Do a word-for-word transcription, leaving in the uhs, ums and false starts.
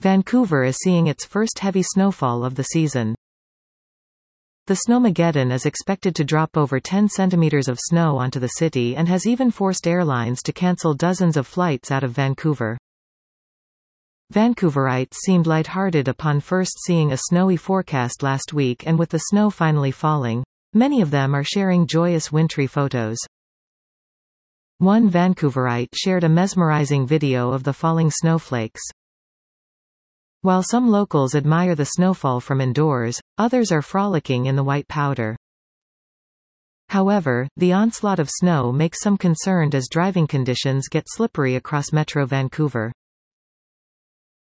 Vancouver is seeing its first heavy snowfall of the season. The Snowmageddon is expected to drop over ten centimeters of snow onto the city and has even forced airlines to cancel dozens of flights out of Vancouver. Vancouverites seemed lighthearted upon first seeing a snowy forecast last week, and with the snow finally falling, many of them are sharing joyous wintry photos. One Vancouverite shared a mesmerizing video of the falling snowflakes. While some locals admire the snowfall from indoors, others are frolicking in the white powder. However, the onslaught of snow makes some concerned as driving conditions get slippery across Metro Vancouver.